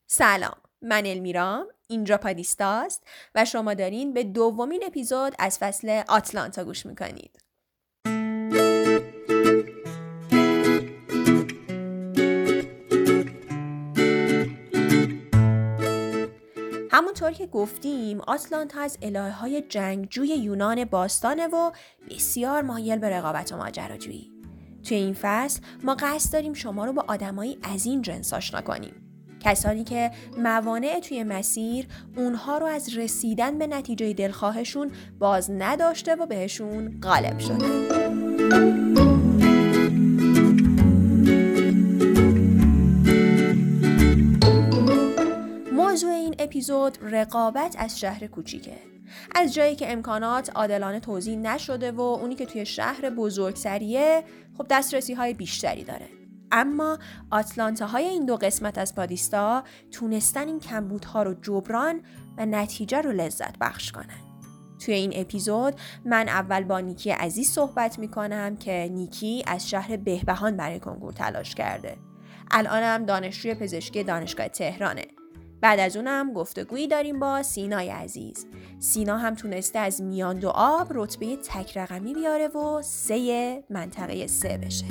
سلام، من المیرام، اینجا پادیستاست و شما دارین به دومین اپیزود از فصل آتلانتا گوش میکنید. همونطور که گفتیم آتلانتا از الهه‌های جنگجوی یونان باستانه و بسیار مایل به رقابت و ماجراجویی. توی این فصل ما قصد داریم شما رو با آدمایی از این جنس آشنا کنیم. کسانی که موانع توی مسیر اونها رو از رسیدن به نتیجه دلخواهشون باز نداشته و بهشون غالب شده. موضوع این اپیزود رقابت از شهر کوچیکه. از جایی که امکانات عادلانه توزیع نشده و اونی که توی شهر بزرگسریه خب دسترسی های بیشتری داره. اما آتلانتاهای این دو قسمت از پادیستا تونستن این کمبودها رو جبران و نتیجه رو لذت بخش کنن. توی این اپیزود من اول با نیکی عزیز صحبت میکنم که نیکی از شهر بهبهان برای کنکور تلاش کرده. الانم دانشجوی پزشکی دانشگاه تهرانه. بعد از اونم گفتگویی داریم با سینای عزیز. سینا هم تونسته از میان دو آب رتبه تک رقمی بیاره و 3 منطقه 3 بشه.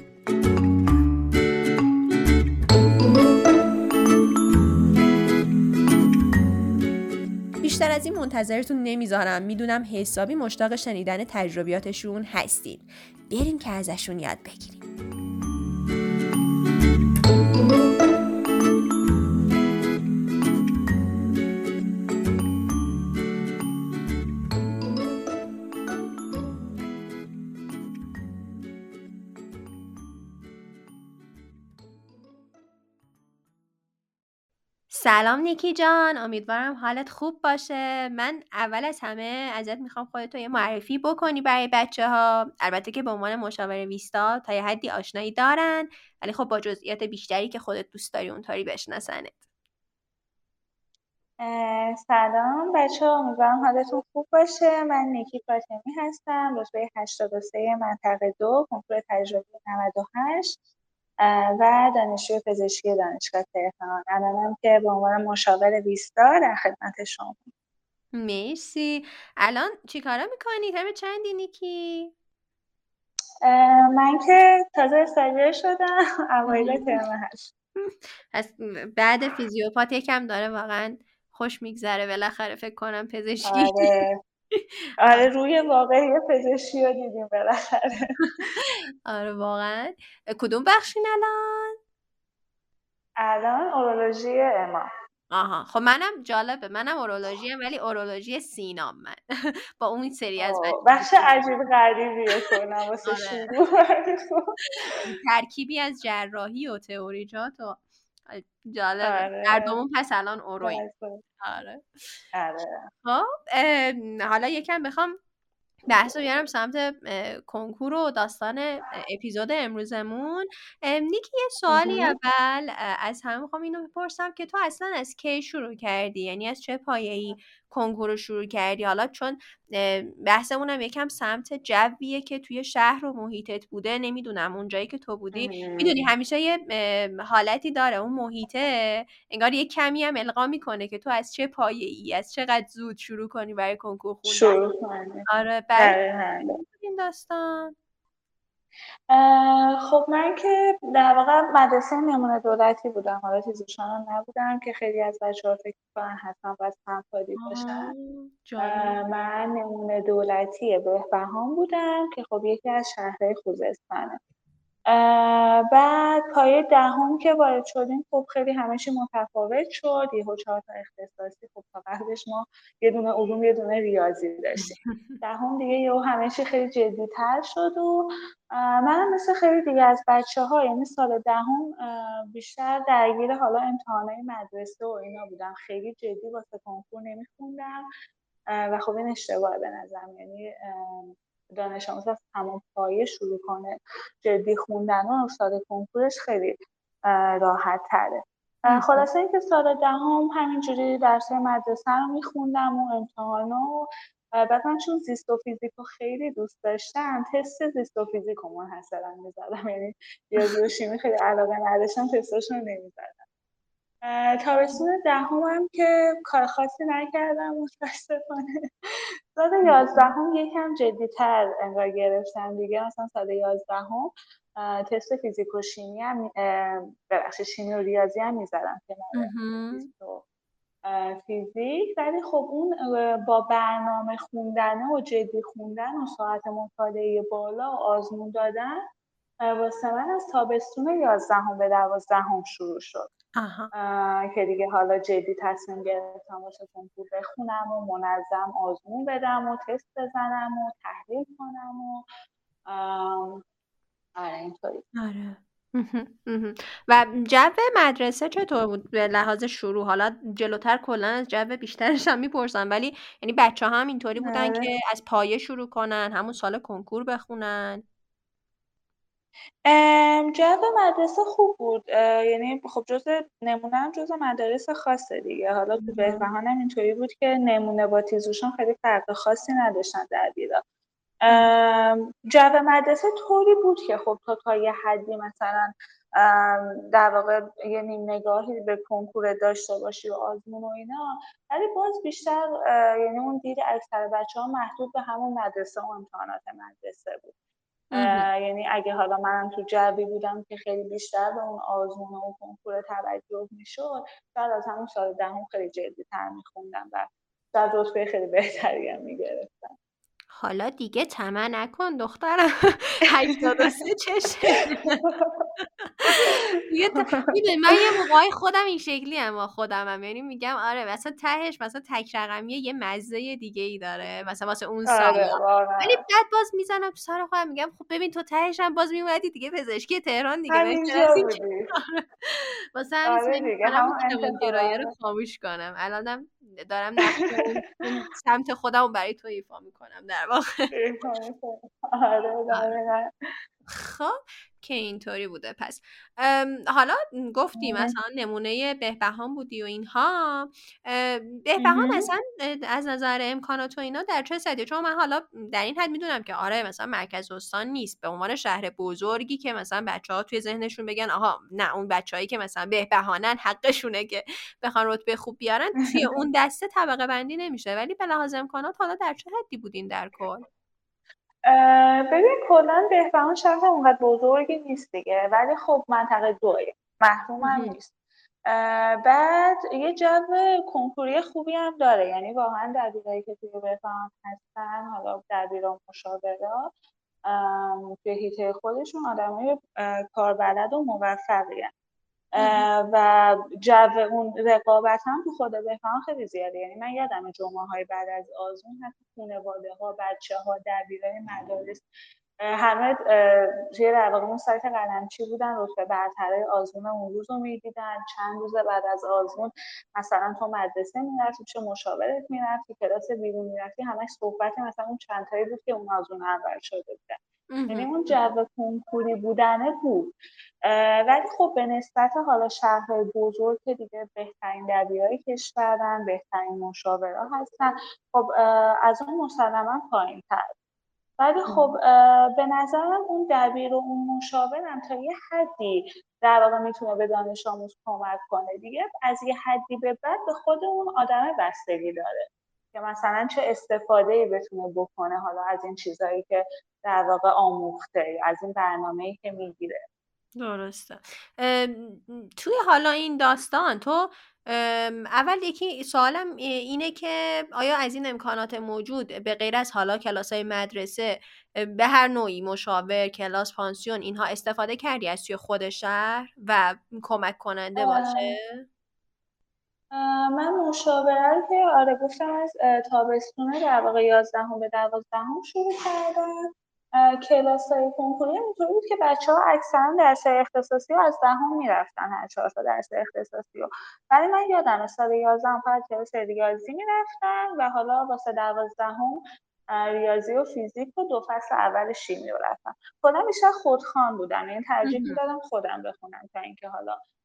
بیشتر از این منتظرتون نمیذارم. میدونم حسابی مشتاق شنیدن تجربیاتشون هستید. بریم که ازشون یاد بگیریم. سلام نیکی جان، امیدوارم حالت خوب باشه. من اول از همه ازت میخوام خودتو یه معرفی بکنی برای بچه‌ها. البته که به عنوان مشاور ویستا تا یه حدی آشنایی دارن، ولی خب با جزئیات بیشتری که خودت دوست داری اونطوری بشناسنت. سلام بچه ها، امیدوارم حالتون خوب باشه. من نیکی فاطمی هستم، رتبه 83 منطقه 2 کنکور تجربی 98 و دانشجوی پزشکی دانشگاه تهران. الانم که به عنوان مشاور ویستا در خدمت شما. مرسی. الان چی کارا میکنی؟ ترم چندی نیکی؟ من که تازه استاجر شدم اوایل ترم 8. از بعد فیزیوپات یکم داره واقعا خوش میگذره بالاخره فکر کنم پزشکی. آره روی واقعی پزشکی رو دیدیم بالاخره. آره واقعا. کدوم بخشین الان؟ الان اورولوژی امام. آها، خب منم جالبه، منم اورولوژی ولی اورولوژی سینام من. با اون سری از بخش عجیب غریبیه کنم واسه آره. شروع. ترکیبی از جراحی و تئوریجات و جالبه. هر آره دومون پس الان اورویم. بله. آره. آره خب حالا یکم بخوام بحث رو بیارم سمت کنکور و داستان اپیزود امروزمون. نیکی یه سوالی اول از همه میخوام اینو بپرسم که تو اصلا از کی شروع کردی؟ یعنی از چه پایه‌ای کنکور رو شروع کردی؟ حالا چون بحثمون هم یکم سمت جویه که توی شهر و محیطت بوده، نمیدونم اونجایی که تو بودی میدونی همیشه یه حالتی داره اون محیطه انگار یه کمی هم القا میکنه که تو از چه پایه‌ای، از چقدر زود شروع کنی برای کنکور خوندن. شروع کنیم. آره برای دقیقاً. این داستان. خب من که در واقع مدرسه نمونه دولتی بودم، حالا تیزوشان نبودم که خیلی از بچه‌ها فکر می‌کنن حتما باید سمپادی باشن. جالب. من نمونه دولتی بهبهان بودم که خب یکی از شهرهای خوزستانه. بعد پایه دهم که وارد شدیم خب خیلی همه چی متفاوت شد. یهو 4 تا اختصاصی، خب تا قبلش ما یه دونه علوم یه دونه ریاضی داشتیم. دهم دیگه یهو همه چی خیلی جدی‌تر شد و منم مثل خیلی دیگه از بچه‌ها، یعنی سال دهم بیشتر درگیر حالا امتحانات مدرسه و اینا بودم، خیلی جدی واسه کنکور نمی‌خوندم و خب این اشتباهه به نظرم. یعنی دانش آموز از همان پایه شروع کنه جدی خوندن و استاد کنکورش خیلی راحت تره. خلاصه اینکه سال دهم همینجوری درس مدرسه رو میخوندم و امتحانا و بعد من چون زیست و فیزیک رو خیلی دوست داشتم تست زیست و فیزیک رو منحصرا میزدم، یعنی ریاضی و شیمی خیلی علاقه نداشتم تستاشون رو نمیزدم. تابستون دهمم که کار خاصی نکردم متاسفانه. سال 11 یکم جدی‌تر انگار گرفتم دیگه، مثلا سال 11 تست فیزیک و شیمی هم ببخشید شیمی و ریاضی هم میزدم کنار زیست و فیزیک، ولی خب اون با برنامه خوندنه و جدی خوندن و ساعت مطالعه بالا و آزمون دادن واسه من از تابستون 11 به 12 شروع شد. آها. که دیگه حالا جدی تصمیم گرفتم واسه کنکور بخونم و منظم آزمون بدم و تست بزنم و تحلیل کنم و آره اینطوری. آره. و جو مدرسه چطور بود به لحاظ شروع؟ حالا جلوتر کلا از جو بیشترش هم میپرسم، ولی یعنی بچه ها هم اینطوری بودن آره. که از پایه شروع کنن، همون سال کنکور بخونن؟ جو مدرسه خوب بود، یعنی خب نمونه‌ام جزء مدارس خاصه دیگه. حالا تو بهبهان هم اینطوری بود که نمونه با تیزوشان خیلی فرق خاصی نداشتن در بیرا. جو مدرسه طوری بود که خب تا یه حدی مثلا در واقع یه نیم نگاهی به کنکور داشته باشی و آزمون و اینا، ولی باز بیشتر یعنی اون دید اکثر بچه‌ها محدود به همون مدرسه و امتحانات مدرسه بود. یعنی اگه حالا من تو جوی بودم که خیلی بیشتر به اون آزمون و کنکور توجه میشد، بعد از همون سال دهم خیلی جدی‌تر میخوندم و در رتبه خیلی بهتری هم میگرفتم. حالا دیگه طمع نکن دخترم. 83 چشه؟ میدونی من یه موقعی خودم این شکلی ام، خودمم یعنی میگم آره مثلا تهش مثلا تک رقمیه یه مزه دیگه ای داره مثلا واسه اون سالا، آره واقعا ولی بعد باز میزنم تو سر خودم میگم خب ببین تو تهش هم باز میومدی دیگه پزشکی تهران دیگه بهتر از همینجا این چی؟ بودی. واسه همین آره سعی دیگه میکنم همون اون شبانگرایی رو انتخابات. خاموش کنم. الانم دارم نقشه اون سمت خودم رو برای تو ایفا میکنم در واقع. آره آره. دقیقاً. خب که اینطوری بوده. پس حالا گفتی مثلا نمونه بهبهان بودی و اینها، بهبهان اصلا از نظر امکانات و اینا در چه سطحی؟ چون من حالا در این حد میدونم که آره مثلا مرکز استان نیست به عنوان شهر بزرگی که مثلا بچه‌ها توی ذهنشون بگن آها نه اون بچه‌هایی که مثلا بهبهانن حقشونه که بخوان رتبه خوب بیارن، توی اون دسته طبقه بندی نمیشه، ولی به لحاظ امکانات حالا در چه حدی بودین در کل؟ ببین کلا بهبهان شهر اونقدر بزرگی نیست دیگه، ولی خب منطقه 2 محروم هم نیست. بعد یه جو کنکوری خوبی هم داره، یعنی واقعا دبیرایی که توی بهبهان هستن، حالا دبیران مشاورا توی حیطه خودشون آدمای کاربلد و موفقی هستن و جو اون رقابت هم تو خود بهبهان خیلی زیاده. یعنی من یادم جمعه‌های بعد از آزمون حتی خانواده‌ها، بچه‌ها، دبیرای مدارس همه توی در واقع اون سایت قلمچی بودن، رتبه برترای آزمون اون روز رو می‌دیدن. چند روز بعد از آزمون مثلا تو مدرسه می‌رفتی پیش مشاورت، می‌رفتی کلاس بیرون می‌رفتی، همش صحبت مثلا اون چند تایی بود که اون آزمون اول شده بودن. یعنی اون جو کنکوری بودنه بود. ولی خب به نسبت حالا شهرهای بزرگ که دیگه بهترین دبیرای کشورن، بهترین مشاورا هستن، خب از اون مسلما پایین‌تر. ولی خب به نظرم اون دبیر و اون مشاورم تا یه حدی در واقع میتونه به دانش آموز کمک کنه دیگه. از یه حدی به بعد به خود اون آدم بستگی داره که مثلا چه استفاده‌ای بتونه بکنه حالا از این چیزایی که در واقع آموخته، از این برنامه‌ای که میگیره. درسته. توی حالا این داستان تو اول یکی سوالم اینه که آیا از این امکانات موجود به غیر از حالا کلاس‌های مدرسه به هر نوعی مشاور، کلاس، پانسیون اینها استفاده کردی از توی خود شهر و کمک کننده باشه؟ من مشاوره رو که آره گفتم از تابستونه در واقع 11 به 12 شروع کردم. کلاس‌های کنکوری اینطوری بود که بچه‌ها اکثرا درس‌های اختصاصی رو از دهم میرفتن، هر 4 تا درس اختصاصی رو. ولی من یادمه سال 11 فقط کلاس ریاضی میرفتم و حالا واسه 12 ریاضی و فیزیک و 2 فصل اول شیمی رو رفتم. خودم بیشتر خودخوان بودم، یعنی ترجیح میدادم خودم بخونم تا اینکه حالا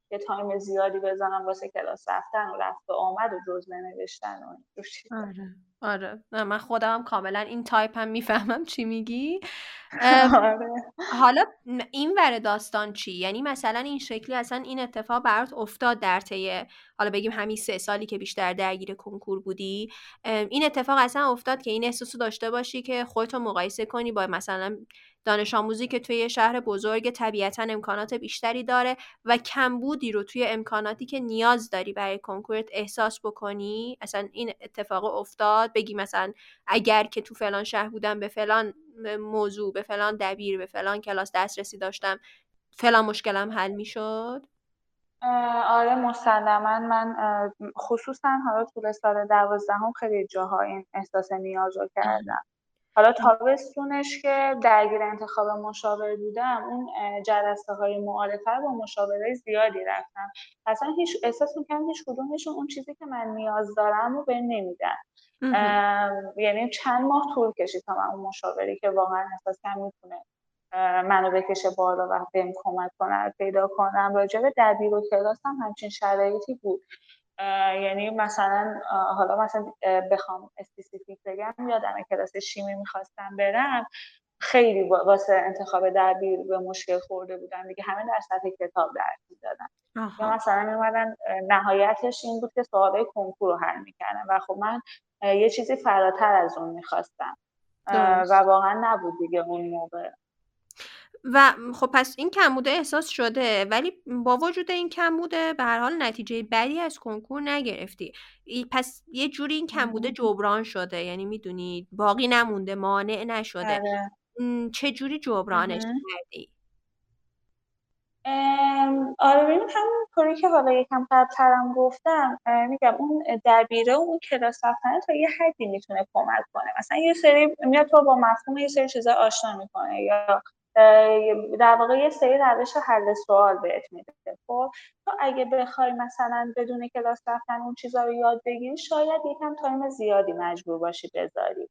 یه تایم زیادی بزنم واسه کلاس رفتن و رفت و آمد و جزوه نوشتن و این چیزا. آره نه، من خودم کاملا این تایپ هم میفهمم چی میگی. آره. حالا این ور داستان چی؟ یعنی مثلا این شکلی اصلا این اتفاق برات افتاد در طی حالا بگیم همین 3 سالی که بیشتر درگیر کنکور بودی، این اتفاق اصلا افتاد که این احساسو داشته باشی که خودتو مقایسه کنی با مثلا دانش آموزی که توی یه شهر بزرگ طبیعتا امکانات بیشتری داره و کمبودی رو توی امکاناتی که نیاز داری برای کنکورت احساس بکنی؟ اصلا این اتفاق افتاد بگی مثلا اگر که تو فلان شهر بودم به فلان موضوع، به فلان دبیر، به فلان کلاس دسترسی داشتم، فلان مشکلم حل میشد؟ آره مسلما. من خصوصا حالا طول سال 12 خیلی جاها این احساس نیاز رو کردم. حالا تابستونش که درگیر انتخاب مشاور بودم، اون جلسه های معارفه رو با مشاوره زیادی رفتم. اصلا هیچ احساس میکنم هیچ کدومشون اون چیزی که من نیاز دارم رو به نمیدن. یعنی چند ماه طول کشید تا من اون مشاوری که واقعا احساس کنم میتونه منو بکشه بالا و بهم کمک کنه پیدا کنم. راجع به دبیر و کلاس هم همچین شرایطی بود. یعنی مثلا حالا مثلا بخوام اسپسیفیک بگم، یادم کلاس شیمی میخواستم برم، خیلی واسه انتخاب دبیر به مشکل خورده بودم دیگه، همه در سطح کتاب درس میدادن. یا مثلا میومدن نهایتش این بود که سوالای کنکور رو حل میکردن و خب من یه چیزی فراتر از اون میخواستم و واقعا نبود دیگه اون موقع. و خب پس این کمبوده احساس شده، ولی با وجود این کمبوده به هر حال نتیجه بدی از کنکور نگرفتی. پس یه جوری این کمبوده جبران شده، یعنی میدونی باقی نمونده، مانع نشده. چه جوری جبرانش کردی؟ آره ببین همون کاری که حالا یکم قبل‌ترم گفتم، میگم اون دبیره و اون کلاس رفتن تا یه حدی میتونه کمک کنه. مثلا یه سری میاد تو با مفهوم یه سری چیزا آشنا میکنه یا در واقع یه سری روش حل سوال بهت میده. خب تو اگه بخوای مثلا بدون کلاس رفتن اون چیزا رو یاد بگیری، شاید یکم تایم زیادی مجبور باشی بذاری.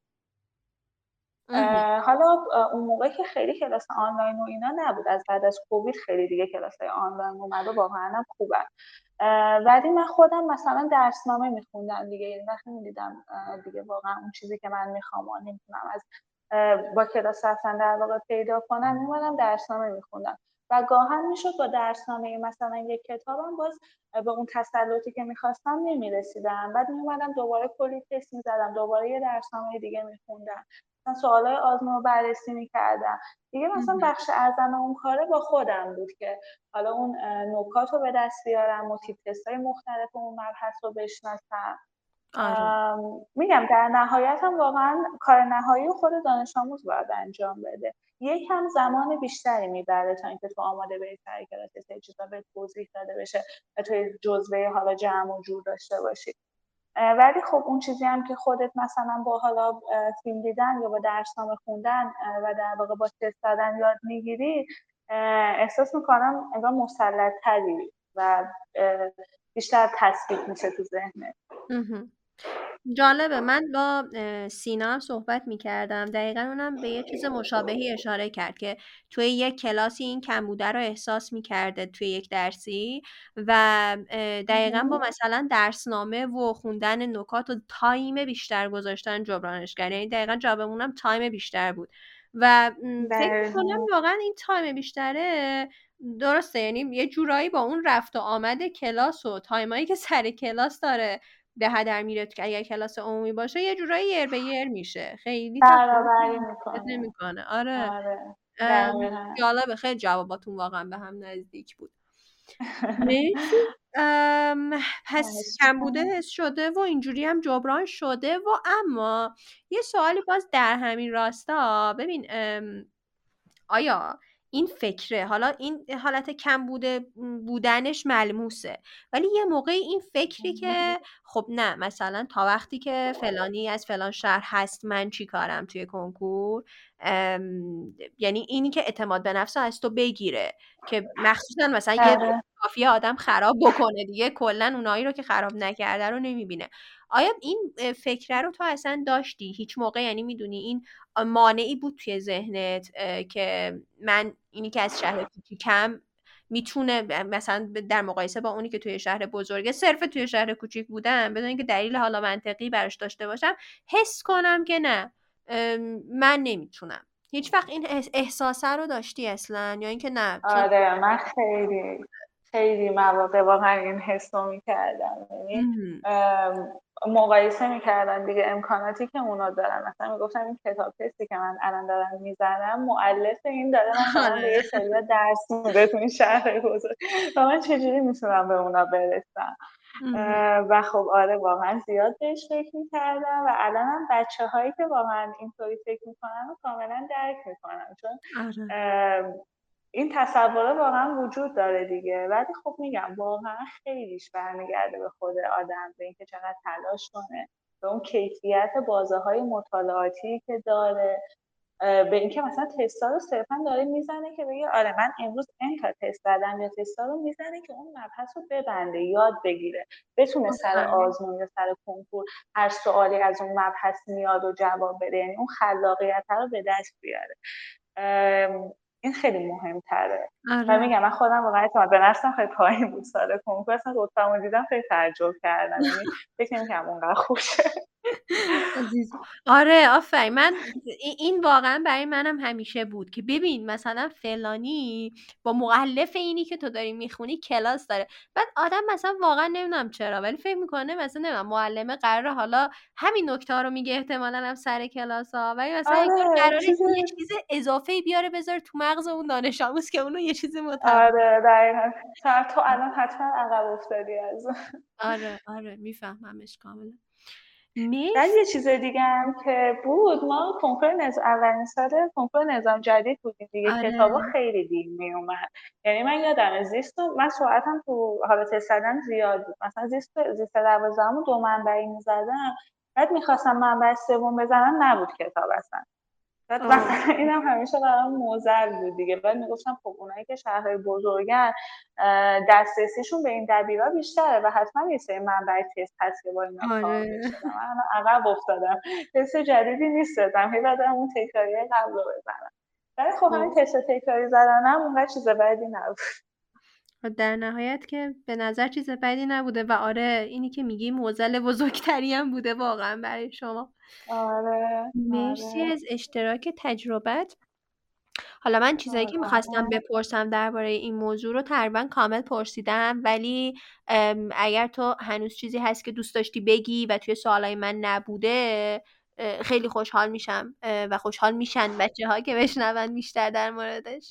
حالا اون موقع که خیلی کلاس آنلاین و اینا نبود، از بعد از کووید خیلی دیگه کلاس آنلاین اومد و واقعا هم خوبن. ولی من خودم مثلا درسنامه میخوندم دیگه، یعنی وقتی میدیدم دیگه واقعا اون چیزی که من میخوام و نمیتونم از با کلاس رفتن در واقع پیدا کنم، میومدم درسنامه میخوندم و گاهن میشد با درسنامه مثلا یک کتابم باز به اون تسلطی که میخواستم نمیرسیدم. بعد میومدم دوباره کلی تست میزدم، دوباره یه درسنامه دیگه میخوندم، مثلا سوالای آزمون رو بررسی میکردم دیگه. مثلا بخش اعظم اون کاره با خودم بود که حالا اون نکات رو به دست بیارم و تیپ تستای مختلف اون مبحث رو بشناسم. میگم در نهایت هم واقعا کار نهایی خود دانش آموز باید انجام بده. یکم زمان بیشتری میبره تا اینکه تو آماده بری سر کلاس یه چیزا به توضیح داده بشه و توی جزوه حالا جمع و جور داشته باشی. ولی خب اون چیزی هم که خودت مثلا با حالا فیلم دیدن یا با درسنامه خوندن و در واقع با تست دادن یاد میگیری، احساس میکنم انگار مسلط‌تری و بیشتر تثبیت میشه تو ذهنت. جالبه. من با سینا هم صحبت میکردم، دقیقا اونم به یه چیز مشابهی اشاره کرد که توی یک کلاسی این کمبوده رو احساس میکرده توی یک درسی و دقیقا با مثلا درسنامه و خوندن نکات و تایم بیشتر گذاشتن جبرانش کرد. یعنی دقیقا جوابمونم تایم بیشتر بود و فکر کنم واقعا این تایم بیشتره درسته، یعنی یه جورایی با اون رفت و آمد کلاس و تایمایی که سر کلاس داره به هدر میره که اگر کلاس عمومی باشه یه جورایی یر به یر میشه، خیلی برابری نمیکنه. آره دقیقاً. جالبه، خیلی جواباتون واقعا به هم نزدیک بود. مرسی. پس کمبوده حس شده و اینجوری هم جبران شده و اما یه سوالی باز در همین راستا، ببین آیا این فکره، حالا این حالت کم بودنش ملموسه، ولی یه موقعی این فکری که خب نه مثلا تا وقتی که فلانی از فلان شهر هست من چی کارم توی کنکور، یعنی اینی که اعتماد به نفس از تو بگیره که مخصوصا مثلا یه کافیه آدم خراب بکنه دیگه، کلا اونایی رو که خراب نکرده رو نمیبینه. آیا این فکره رو تو اصلا داشتی هیچ موقع؟ یعنی میدونی این مانعی بود توی ذهنت که من اینی که از شهر کوچیکم میتونه مثلا در مقایسه با اونی که توی شهر بزرگه، صرف توی شهر کوچیک بودم بدون اینکه دلیل حالا منطقی براش داشته باشم، حس کنم که نه من نمیتونم. هیچ وقت این احساسه رو داشتی اصلا یا اینکه نه؟ آره من خیلی مواقع واقعا این حس رو میکردم، یعنی مقایسه میکردن دیگه امکاناتی که اونا دارن. مثلا میگفتم این کتاب تستی که من الان دارم میزنم مؤلف این داره مثلا به یه سری درس میده تو این شهر بزرگ و من چجوری میتونم به اونا برسم؟ و خب آره واقعا زیاد بهش فکر میکردم و الانم بچه هایی که واقعا اینطوری فکر میکنن و کاملا درک میکنم، چون این تصوره واقعا وجود داره دیگه. ولی خب میگم واقعا خیلیش برمیگرده به خود آدم، به اینکه چقدر تلاش کنه، به اون کیفیت بازه های مطالعاتی که داره، به اینکه مثلا تستا رو صرفا داره میزنه که بگه آره من امروز اینقدر تست زدم، یا تستا رو میزنه که اون مبحث رو ببنده، یاد بگیره، بتونه سر آزمون یا سر کنکور هر سوالی از اون مبحث میاد و جواب بده، یعنی اون خلاقیت رو به دست بیاره. این خیلی مهمتره. و میگم من خودم واقعا اعتماد به نفسم خیلی پایین بود سال کنکور، اصلا رتبه‌مو دیدم خیلی تعجب کردم، یعنی فکر نمی‌کردم اونقدر خوب شه. آره آفرین. من این واقعا برای منم همیشه بود که ببین مثلا فلانی با مؤلف اینی که تو داری میخونی کلاس داره، بعد آدم مثلا واقعا نمیدونم چرا ولی فکر میکنه مثلا نمیدونم معلم قراره حالا همین نکته ها رو میگه احتمالاً هم سر کلاس ها، ولی مثلا قراره یه چیز اضافه بیاره بذاره تو مغز اون دانش آموز که اونو یه چیزی آره دقیقاً. تو الان حتما عقب افتادی از آره میفهممش کاملا. بعد یه چیز دیگه هم که بود، ما کنکور اولین سال کنکور نظام جدید بودیم دیگه، کتابا خیلی دیر می اومد. یعنی من یادم من سرعتم تو حالا تست زدن زیاد بود، مثلا زیست 12 2 منبعی می‌زدم، بعد می‌خواستم منبع سوم بزنم نبود کتاب اصلا. بعد مثلا اینم همیشه برام معضل بود دیگه. بعد میگفتم خب اونایی که شهرهای بزرگن دسترسیشون به این دبیرا بیشتره و حتما یه سری منبع تست هست که با اینا کار بشه. من عقب افتادم، تست جدیدی نیست دادم، هی بعدم اون تکراری قبل رو بزنم. ولی خب همین تست تکراری زدنم اونقدر چیز بدی نبود. در نهایت که به نظر چیز بدی نبوده و آره اینی که میگی معضل بزرگتری هم بوده واقعا برای شما. آره مرسی از اشتراک تجربت. حالا من چیزایی که میخواستم بپرسم درباره این موضوع رو تقریبا کامل پرسیدم، ولی اگر تو هنوز چیزی هست که دوست داشتی بگی و توی سوالای من نبوده خیلی خوشحال میشم و خوشحال میشن بچه‌ها که بشنون بیشتر در موردش.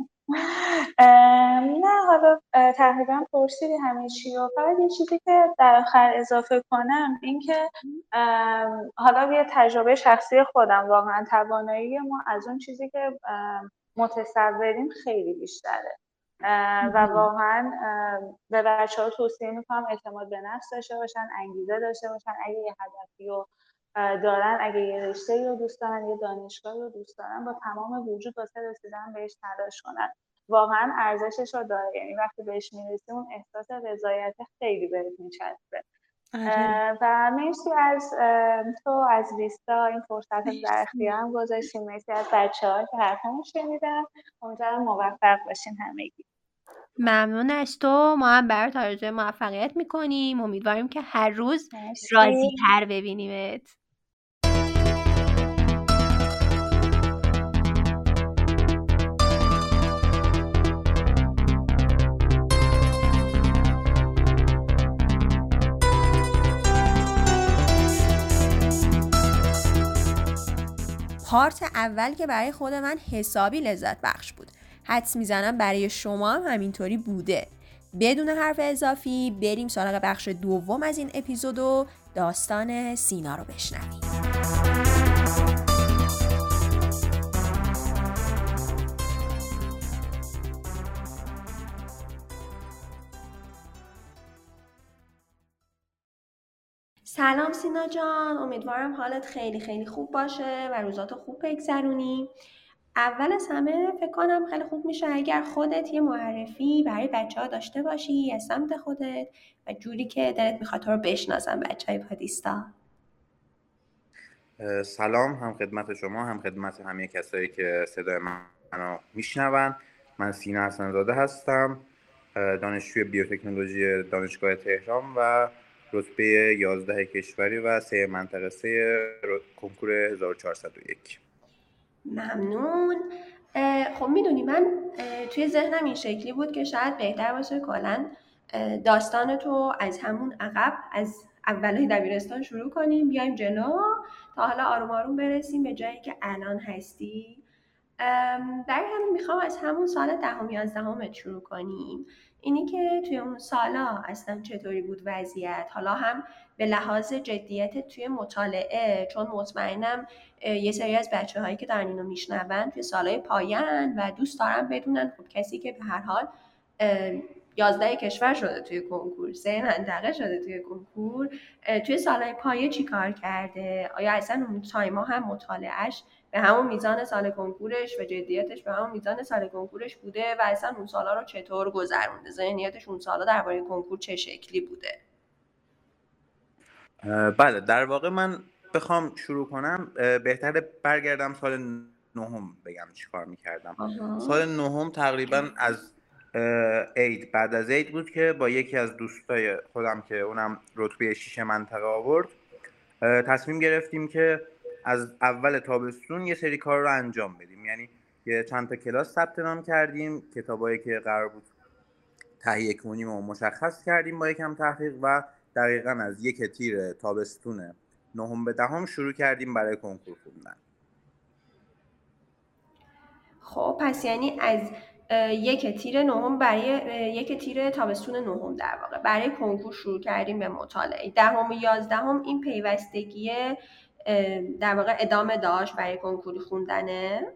نه حالا تقریبا پرسیدی همه چی و فقط یه چیزی که در آخر اضافه کنم این که حالا یه تجربه شخصی خودم، واقعا توانایی ما از اون چیزی که متصوریم خیلی بیشتره و واقعا به بچه‌ها توصیه میکنم اعتماد به نفس داشته باشن، انگیزه داشته باشن، اگه یه هدفی رو دارن، اگه یه رشته‌ای رو دوست دارن، یه دانشگاهی رو دوست دارن، با تمام وجود واسه رسیدن بهش تلاش کنن. واقعا ارزشش رو داره، یعنی وقتی بهش میرسی اون احساس رضایت خیلی بهت میچسبه. و مرسی از تو از ویستا این فرصت رو در اختیارم گذاشتیم. مرسی از بچه‌ها که حرفمو شنیدن. امیدوارم موفق باشین همگی. ممنون از تو. ما هم برات آرزوی موفقیت میکنیم. امیدواریم که هر روز راضی تر ببینیمت. پارت اول که برای خود من حسابی لذت بخش بود. حدس میزنم برای شما هم همینطوری بوده. بدون حرف اضافی بریم سراغ بخش دوم از این اپیزود و داستان سینا رو بشنویم. سلام سینا جان، امیدوارم حالت خیلی خیلی خوب باشه و روزاتو خوب بگذرونی. اول از همه فکر کنم خیلی خوب میشه اگر خودت یه معرفی برای بچه‌ها داشته باشی از سمت خودت و جوری که دلت میخواد تو رو بشناسن بچه‌های پادیستا. سلام، هم خدمت شما هم خدمت همه کسایی که صدای منو میشنون. من سینا حسن‌زاده هستم، دانشجوی بیوتکنولوژی دانشگاه تهران و رتبه 11 کشوری و 3 منطقه 3 کنکور 1401. ممنون. خب میدونی من توی ذهنم این شکلی بود که شاید بهتر باشه کلاً داستان تو از همون عقب، از اولای دبیرستان شروع کنیم بیایم جلو تا حالا آروم آروم برسیم به جایی که الان هستی. برای همین میخوام از همون سال 10-11 شروع کنیم. اینی که توی اون سالا اصلا چطوری بود وضعیت، حالا هم به لحاظ جدیت توی مطالعه، چون مطمئنم یه سری از بچه‌هایی که دارن اینو میشنون توی سالهای پایان و دوست دارن بدونن خب کسی که به هر حال 11 کشور شده توی کنکور، 3 منطقه شده توی کنکور، توی سالهای پایه چی کار کرده؟ آیا اصلا اون تایما هم مطالعهش به همون میزان سال کنکورش و جدیتش به همون میزان سال کنکورش بوده و اصلا اون سالا رو چطور گذرونده؟ ذهنیتش اون سالا درباره کنکور چه شکلی بوده؟ بله، در واقع من بخوام شروع کنم بهتره برگردم سال 9 بگم چی کار میکردم. سال 9 تقریبا از عید، بعد از عید بود که با یکی از دوستای خودم که اونم رتبه 6 منطقه آورد تصمیم گرفتیم که از اول تابستون یه سری کار رو انجام بدیم. یعنی یه چند تا کلاس ثبت نام کردیم، کتابایی که قرار بود تهیه کنیم و مشخص کردیم با یکم تحقیق و دقیقاً از 1 تیر تابستون 9 به 10 شروع کردیم برای کنکور خوندن. خب پس یعنی از 1 تیر 9 برای 1 تیر تابستون 9 در واقع برای کنکور شروع کردیم به مطالعه. 10 و 11 این پیوستگی در واقع ادامه داشت برای کنکور خوندنه؟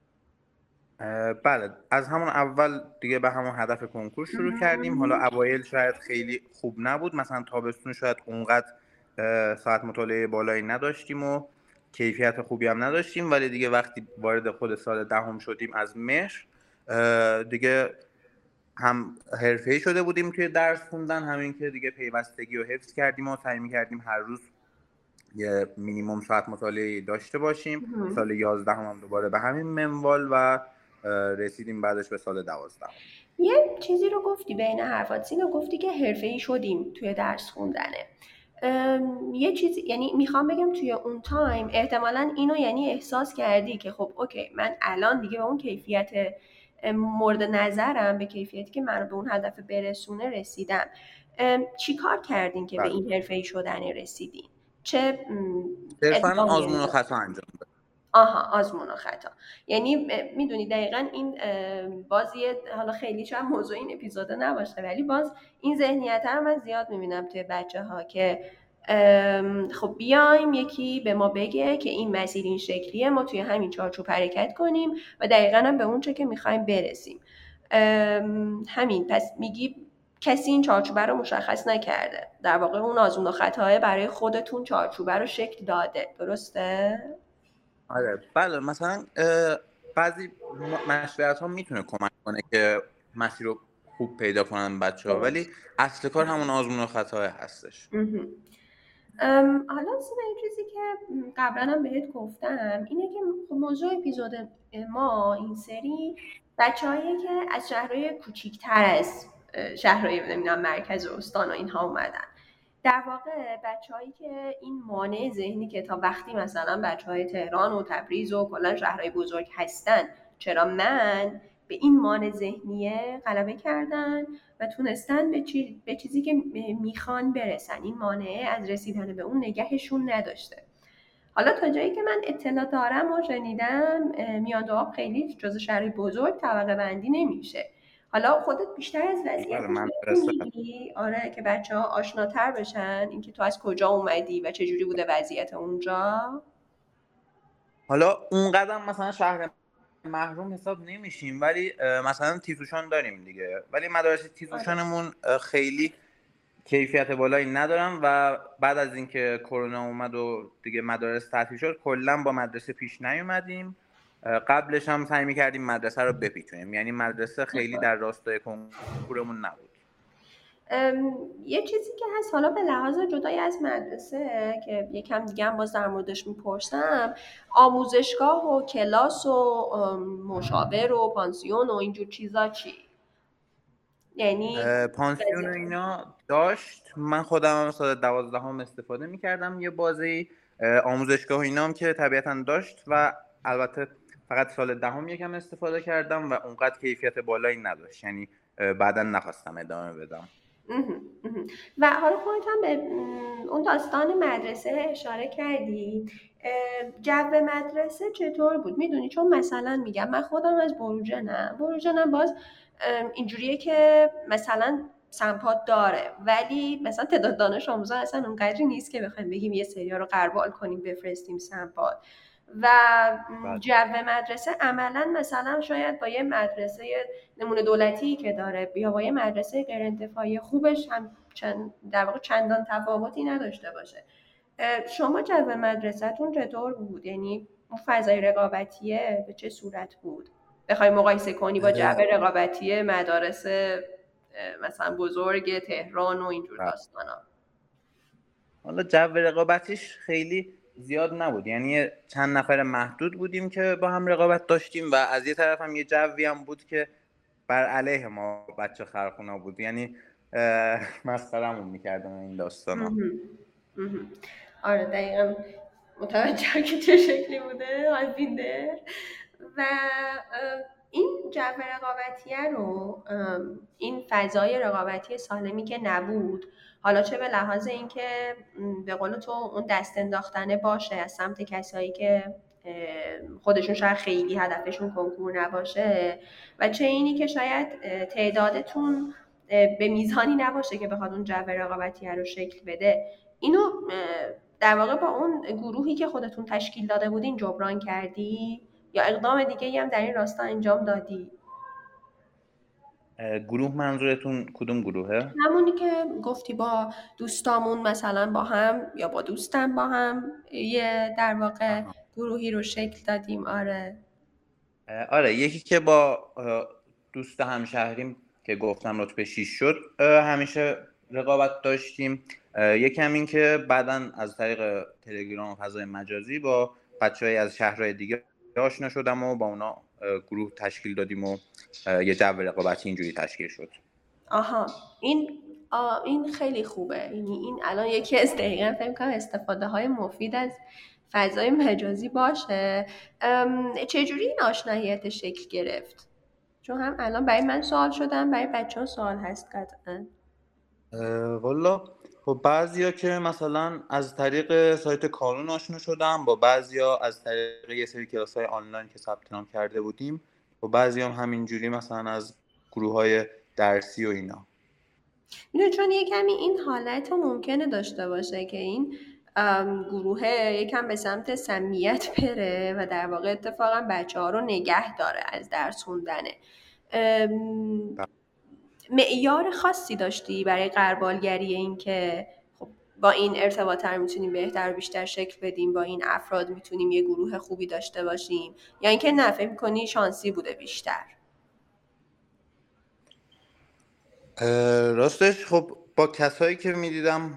بله، از همون اول دیگه به همون هدف کنکور شروع کردیم. حالا اوایل شاید خیلی خوب نبود، مثلا تابستون شاید اونقدر ساعت مطالعه بالایی نداشتیم و کیفیت خوبی هم نداشتیم، ولی دیگه وقتی وارد خود سال 10 شدیم از مهر دیگه هم حرفه‌ای شده بودیم توی درس خوندن، همین که دیگه پیوستگی رو حفظ کردیم و سعی می‌کردیم هر روز یه مینیمم ساعت مطالعه داشته باشیم. سال 11 هم دوباره به همین منوال و رسیدیم بعدش به سال 12. یه چیزی رو گفتی بین حرفات سینا، گفتی که حرفه‌ای شدیم توی درس خوندنه. یه چیز، یعنی میخوام بگم توی اون تایم احتمالاً اینو یعنی احساس کردی که خب اوکی من الان دیگه به اون کیفیت مورد نظرم، به کیفیتی که منو به اون هدف برسونه رسیدم. چی کار کردین که به این حرفه‌ای شدن رسیدین؟ چه صرفاً آزمون و خطا انجام دادیم. آزمون و خطا. یعنی میدونی دقیقاً این بازیه، حالا خیلی شاید موضوع این اپیزود نباشه ولی باز این ذهنیت رو من زیاد میبینم توی بچه ها که خب بیایم یکی به ما بگه که این مسیر این شکلیه، ما توی همین چارچوب حرکت کنیم و دقیقاً هم به اون چه که میخوایم برسیم. همین، پس میگی کسی این چارچوبه رو مشخص نکرده، در واقع اون آزمون و خطاها برای خودتون چارچوبه رو شکل داده، درسته؟ آره بله، مثلا بعضی مشورت ها میتونه کمک کنه که مسیر رو خوب پیدا کنن بچه ها، ولی اصل کار همون آزمون و خطا هستش. حالا سینا یه چیزی که قبلا هم بهت گفتم اینه که موضوع اپیزود ما این سری بچه‌هایی که از شهرهای کوچیک‌تر از شهرهای نمیدونم مرکز و استان و اینها اومدن، در واقع بچه‌هایی که این مانع ذهنی که تا وقتی مثلا بچه‌های تهران و تبریز و کلا شهرهای بزرگ هستن چرا من، به این مانع ذهنیه غلبه کردن و تونستن به چیزی که میخوان برسن. این مانع از رسیدن به اون نگهشون نداشته. حالا تا جایی که من اطلاع دارم و شنیدم میاند و آب خیلی جز شهرهای بزرگ طبقه بندی نمیشه. حالا خودت بیشتر از وضعیت میگی؟ آره، که بچه ها آشناتر بشن اینکه تو از کجا اومدی و چه جوری بوده وضعیت اونجا. حالا اون قدم مثلا شهر محروم حساب نمیشیم، ولی مثلا تیزوشان داریم دیگه، ولی مدارس تیزوشانمون خیلی کیفیت بالایی ندارن و بعد از اینکه کرونا اومد و دیگه مدارس تعطیل شد کلا با مدرسه پیش نیومدیم. قبلش هم سعی می‌کردیم مدرسه رو بپیچونیم، یعنی مدرسه خیلی در راستای کنکورمون نبود. یه چیزی که هست حالا به لحاظ جدای از مدرسه که یکم دیگه هم باز در موردش میپرسم، آموزشگاه و کلاس و مشاور و پانسیون و اینجور چیزا چی؟ یعنی پانسیون و اینا داشت، من خودم هم سال 12 استفاده میکردم یه بازی. آموزشگاه و اینا هم که طبیعتا داشت و البته فقط سال 10 یکم استفاده کردم و اونقدر کیفیت بالایی نداشت، یعنی بعدا نخواستم ادامه بدم. و حالا خودت هم به اون داستان مدرسه اشاره کردی، جو مدرسه چطور بود؟ میدونی چون مثلا میگم من خودم از بروجنم باز اینجوریه که مثلا سمپاد داره ولی مثلا تعداد دانش آموزا اصلا اونقدری نیست که بخوایم بگیم یه سریا رو غربال کنیم بفرستیم سمپاد. و جو مدرسه عملا مثلا شاید با یه مدرسه نمونه دولتی که داره یا با یه مدرسه غیر انتفاعی خوبش هم در واقع چندان تفاوتی نداشته باشه. شما جو مدرسه‌تون چطور بود؟ یعنی اون فضای رقابتیه به چه صورت بود؟ بخوای مقایسه کنی با جو رقابتی مدارس مثلا بزرگ تهران و اینجور داستانا. حالا جو رقابتیش خیلی زیاد نبود، یعنی چند نفر محدود بودیم که با هم رقابت داشتیم و از یه طرف هم یه جوی هم بود که بر علیه ما بچه خرخونا بود، یعنی مسخرمون میکردن این داستانا. آره دقیقا متوجه که چه شکلی بوده آزینده. و این جو رقابتیه رو، این فضای رقابتی سالمی که نبود، حالا چه به لحاظ اینکه به قول تو اون دست انداختنه باشه از سمت کسایی که خودشون شاید خیلی هدفشون کنکور نباشه و چه اینی که شاید تعدادتون به میزانی نباشه که بخواد اون جو رقابتیه رو شکل بده، اینو در واقع با اون گروهی که خودتون تشکیل داده بودین جبران کردی یا اقدام دیگه‌ای هم در این راستا انجام دادی؟ گروه منظورتون کدوم گروهه؟ همونی که گفتی با دوستامون مثلا با هم یا با دوستم با هم یه در واقع گروهی رو شکل دادیم. آره یکی که با دوست همشهریم که گفتم رتبه 6 شد همیشه رقابت داشتیم. یکم این که بعداً از طریق تلگرام و فضای مجازی با بچه‌های از شهرهای دیگه آشنا شدم و با اونا گروه تشکیل دادیم و یه جو رقابتی اینجوری تشکیل شد. این خیلی خوبه. یعنی این الان یکی از دقیقاً فکر کنم استفاده های مفید از فضای مجازی باشه. چجوری این آشناییت شکل گرفت؟ چون هم الان برای من سوال شدم، برای بچه‌ها سوال هست قطعاً. والا خب بعضیا که مثلا از طریق سایت کانون آشنا شدم، با بعضیا از طریق یه سری کلاس‌های آنلاین که ثبت نام کرده بودیم، با بعضیا هم همینجوری مثلا از گروه‌های درسی و اینا. چون یه کمی این حالت رو ممکنه داشته باشه که این گروه یکم به سمت سمیت بره و در واقع اتفاقا بچه‌ها رو نگه داره از درس خوندنه. معیار خاصی داشتی برای غربالگری این که خب با این ارتباط رو میتونیم بهتر و بیشتر شکل بدیم، با این افراد میتونیم یه گروه خوبی داشته باشیم، یا اینکه نه فکر می‌کنی شانسی بوده بیشتر؟ راستش خب با کسایی که میدیدم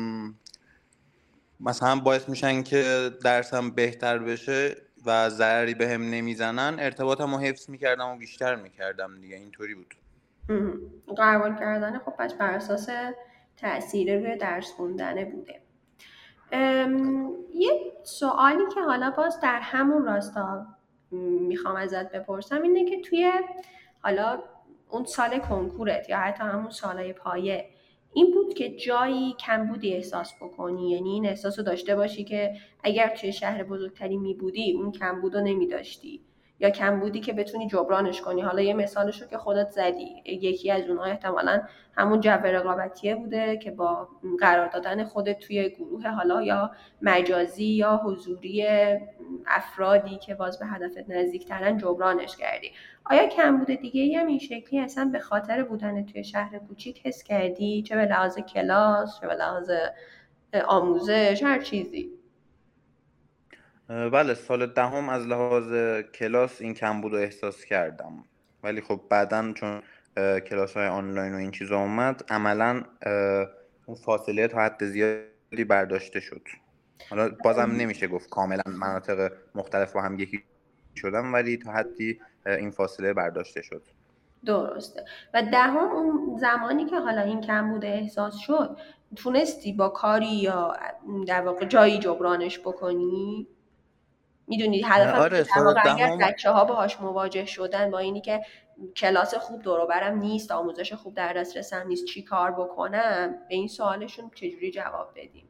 مثلا باعث میشن که درسم بهتر بشه و ضرری به هم نمیزنن، ارتباطم رو حفظ میکردم و بیشتر میکردم دیگه. اینطوری بود. غربال کردن خب پس بر اساس تأثیر روی درس خوندنه بوده. یه سوالی که حالا باز در همون راستا میخوام ازت بپرسم اینه که توی حالا اون سال کنکورت یا حتی همون سالای پایه این بود که جایی کمبودی احساس بکنی؟ یعنی این احساس رو داشته باشی که اگر توی شهر بزرگتری می اون کمبود رو نمی داشتی، یا کمبودی که بتونی جبرانش کنی؟ حالا یه مثالش رو که خودت زدی، یکی از اونها احتمالاً همون جو رقابتیه بوده که با قرار دادن خودت توی گروه حالا یا مجازی یا حضوری افرادی که باز به هدفت نزدیکترن جبرانش کردی. آیا کمبود دیگه‌ای هم این شکلی اصلا به خاطر بودن توی شهر کوچیک حس کردی؟ چه به لحاظ کلاس، چه به لحاظ آموزش، هر چیزی؟ بله سال 10 از لحاظ کلاس این کمبود رو احساس کردم، ولی خب بعداً چون کلاس‌های آنلاین و این چیزا اومد عملاً اون فاصله تا حد زیادی برداشته شد. حالا بازم نمیشه گفت کاملا مناطق مختلف با هم یکی شدن، ولی تا حدی این فاصله برداشته شد. درسته. و دهم اون زمانی که حالا این کم بوده احساس شد، تونستی با کاری یا در واقع جایی جبرانش بکنی؟ میدونی هدفم آره، در واقع اگر دهم بچه‌ها باهاش مواجه شدن با اینی که کلاس خوب دور و برم نیست، آموزش خوب در دسترسم نیست، چی کار بکنم، به این سوالشون چجوری جواب بدیم؟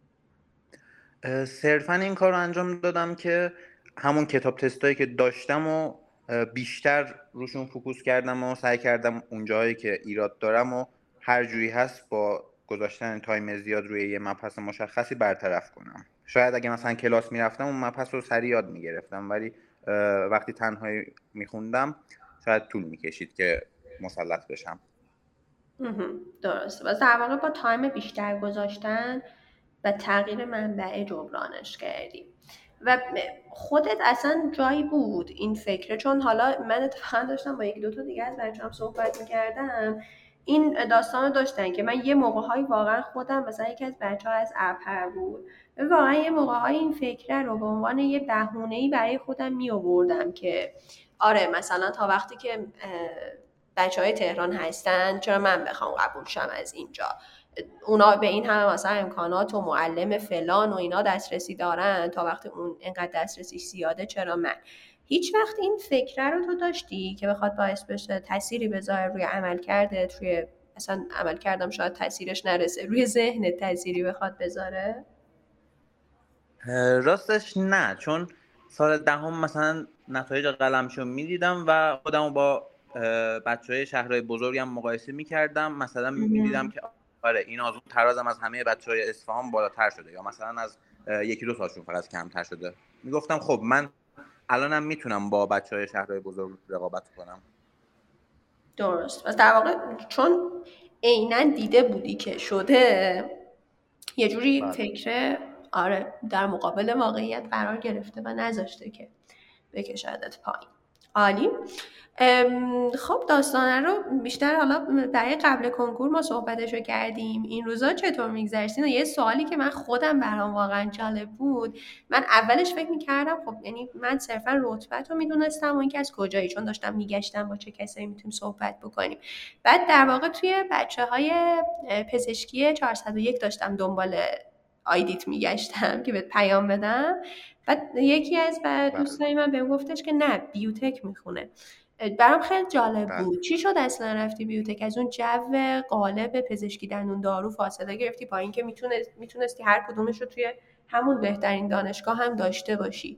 صرفا این کار رو انجام دادم که همون کتاب تستایی که داشتم و بیشتر روشون فوکوس کردم و سعی کردم اونجاهایی که ایراد دارم و هر جوری هست با گذاشتن تایم زیاد روی یه مبحث مشخصی برطرف کنم. شاید اگه مثلا کلاس میرفتم اون مبحث رو سریع یاد میگرفتم، ولی وقتی تنهایی میخوندم شاید طول میکشید که مسلط بشم. درسته. و در واقع با تایم بیشتر گذاشتن و تغییر منبع جبرانش کردی. و خودت اصلا جایی بود این فکره؟ چون حالا من اتفاقا داشتم با یک دو تا دیگه از بچه‌ام صحبت می‌کردم، این داستان داشتن که من یه موقع‌هایی واقعا خودم، مثلا یکی از بچه‌ها از اپر بود، واقعا یه موقع‌هایی این فکره رو به عنوان یه بهونه‌ای برای خودم می‌آوردم که آره مثلا تا وقتی که بچه‌های تهران هستن چرا من بخوام قبول شم از اینجا، اونا به این همه مثلا امکانات و معلم فلان و اینا دسترسی دارن، تا وقتی اون اینقدر دسترسی زیاده چرا من؟ هیچ وقت این فکره رو تو داشتی که بخواد باعث بشه تأثیری بذاره روی عمل کردت، روی اصلا عمل کردم شاید تأثیرش نرسه، روی ذهنت تأثیری بخواد بذاره؟ راستش نه، چون سال دهم مثلا نتایج قلمشو میدیدم و خودمو با بچهای شهرهای بزرگم مقایسه میکردم، مثلا میدیدم که آره این آزمون ترازم از همه بچهای اصفهان بالاتر شده یا مثلا از یکی دو تاشون فقط کمتر شده. میگفتم خب من الانم میتونم با بچهای شهرهای بزرگ رقابت کنم. درست. و در واقع چون عیناً دیده بودی که شده، یه جوری فکره آره در مقابل واقعیت قرار گرفته و نذاشته که بکشدت پایین. عالی. خب داستانه رو بیشتر حالا برای قبل کنکور ما صحبتشو کردیم، این روزا چطور میگذشتین؟ و یه سوالی که من خودم برام واقعا جالب بود، من اولش فکر میکردم خب یعنی من صرفا رتبت رو میدونستم و اینکه از کجایی، چون داشتم میگشتم با چه کسایی میتونیم صحبت بکنیم. بعد در واقع توی بچه‌های پزشکی 401 داشتم دنبال آیدیت میگشتم که بهت پیام بدم، بعد یکی از دوستای من بهم گفتش که نه بیوتک میخونه. برام خیلی جالب بود. چی شد اصلا رفتی بیوتک؟ از اون جو قالب پزشکی دندون دارو فاصله گرفتی با اینکه میتونستی هر کدومش رو توی همون بهترین دانشگاه هم داشته باشی؟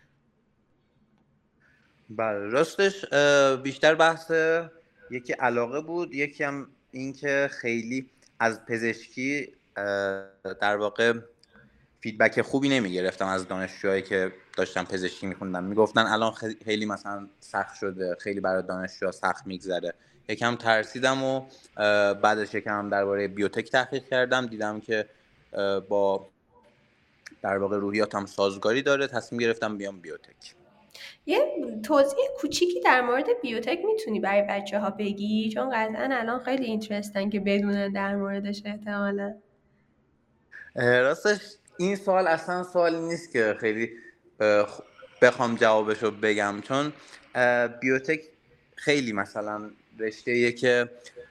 بله راستش بیشتر بحث یکی علاقه بود، یکی هم این که خیلی از پزشکی در واقع فیدبک خوبی نمیگرفتم از دانشجوهایی که داشتن پزشکی میخوندن. میگفتن الان خیلی مثلا سخت شده، خیلی برای دانشجوها سخت میگذره. یکم ترسیدم و بعدش یکم درباره بیوتک تحقیق کردم، دیدم که با در واقع روحیاتم سازگاری داره، تصمیم گرفتم بیام بیوتک. یه توضیح کوچیکی در مورد بیوتک میتونی برای بچه‌ها بگی؟ چون قطعاً الان خیلی اینترستن که بدونن در موردش احتمالاً. راستش این سوال اصلا سوالی نیست که خیلی بخوام جوابشو بگم، چون بیوتک خیلی مثلا رشته‌ایه که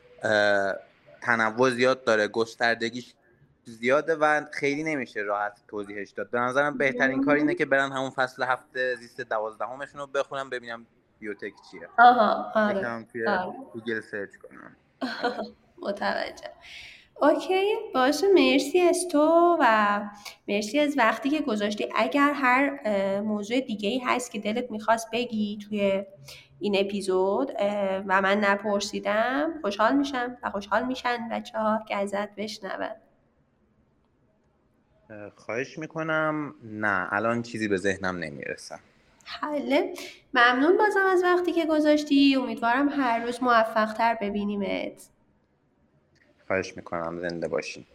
تنوع زیاد داره، گستردگیش زیاده و خیلی نمیشه راحت توضیحش داد. به نظرم بهترین کار اینه که برن همون فصل 7 زیست 12مشون رو بخونم ببینم بیوتک چیه. آره. یکم توی گوگل سرچ کنم. متوجه. اوکی باشه، مرسی از تو و مرسی از وقتی که گذاشتی. اگر هر موضوع دیگه‌ای هست که دلت میخواست بگی توی این اپیزود و من نپرسیدم، خوشحال میشم و خوشحال میشن بچه‌ها که ازت بشنون. خواهش میکنم. نه الان چیزی به ذهنم نمیرسه. حله، ممنون بازم از وقتی که گذاشتی. امیدوارم هر روز موفق‌تر ببینیمت. خواهش میکنم، زنده باشین.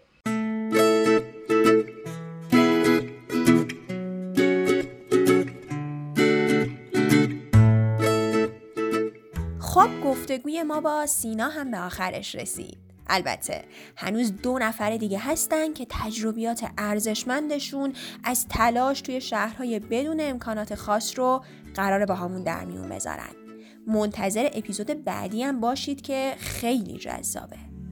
خب گفتگوی ما با سینا هم به آخرش رسید. البته هنوز 2 نفر دیگه هستن که تجربیات ارزشمندشون از تلاش توی شهرهای بدون امکانات خاص رو قراره با همون در میون بذارن. منتظر اپیزود بعدی هم باشید که خیلی جذابه.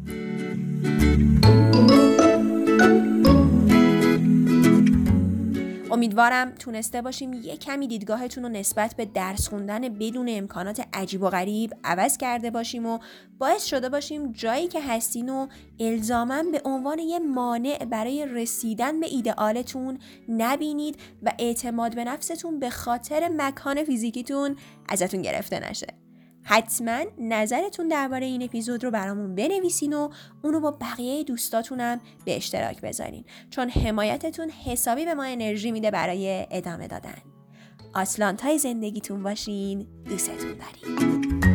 امیدوارم تونسته باشیم یه کمی دیدگاهتون رو نسبت به درس خوندن بدون امکانات عجیب و غریب عوض کرده باشیم و باعث شده باشیم جایی که هستین و الزاماً به عنوان یه مانع برای رسیدن به ایدئالتون نبینید و اعتماد به نفستون به خاطر مکان فیزیکیتون ازتون گرفته نشه. حتما نظرتون درباره این اپیزود رو برامون بنویسین و اونو با بقیه دوستاتونم به اشتراک بذارین، چون حمایتتون حسابی به ما انرژی میده برای ادامه دادن. آتلانتای زندگیتون باشین. دوستتون داریم.